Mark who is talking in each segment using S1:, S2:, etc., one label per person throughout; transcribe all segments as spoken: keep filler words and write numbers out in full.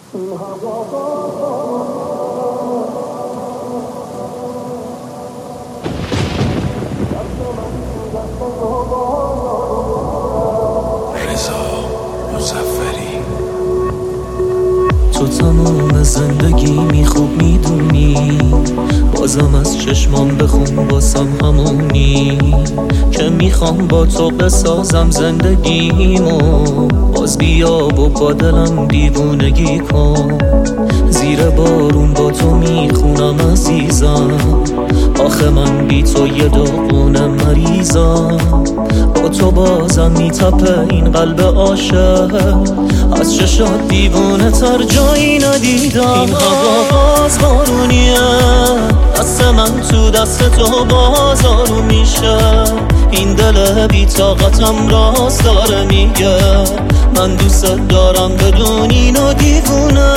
S1: تو تمام زندگیمی خوب میدونی، بازم از چشمام بخون واسم همونی که میخوام با تو بسازم زندگیمو. باز بیا و با دلم دیوونگی کن، زیر بارون با تو میخونم عزیزم. آخه من بی تو یه داغون مریضم، با تو بازم میتپه این قلب عاشق. از چشات دیوونه تر جایی ندیدم. این هوا باز بارونیه، دست من تو دست تو باز آروم میشه. این دل بی طاقتم راست داره میگه من دوست دارم بدون اینو دیوونه.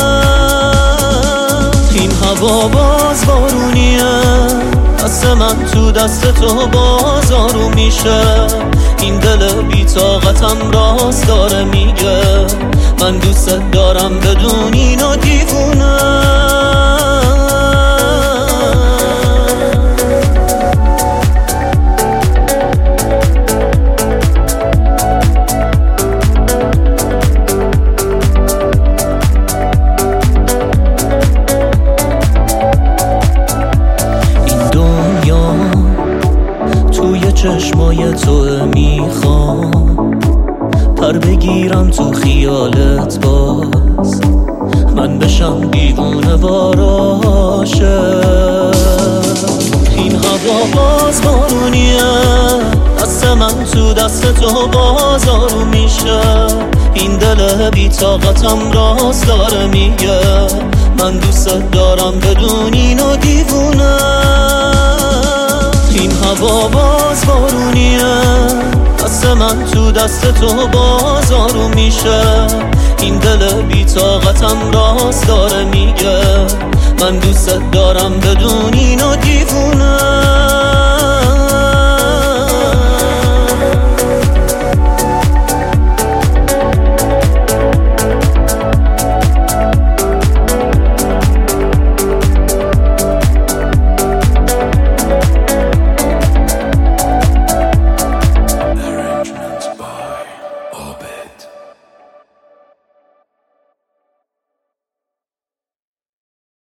S1: این هوا باز بارونیه، دست من تو دست تو باز آروم میشه. این دل بی طاقتم راست داره میگه من دوست دارم بدون اینو دیوونه. چشمای تو میخوام پر بگیرم تو خیالت، باز من بشم دیوونه واراشه. این هوا باز بارونیه، دست من تو دست تو باز آروم میشه. این دل بی طاقتم راست داره میگه من دوست دارم بدون اینو دیوونه. این هوا باز بارونیه، دست من تو دست تو باز آروم میشه. این دل بی طاقتم راست داره میگه من دوست دارم بدون اینو دیوونه.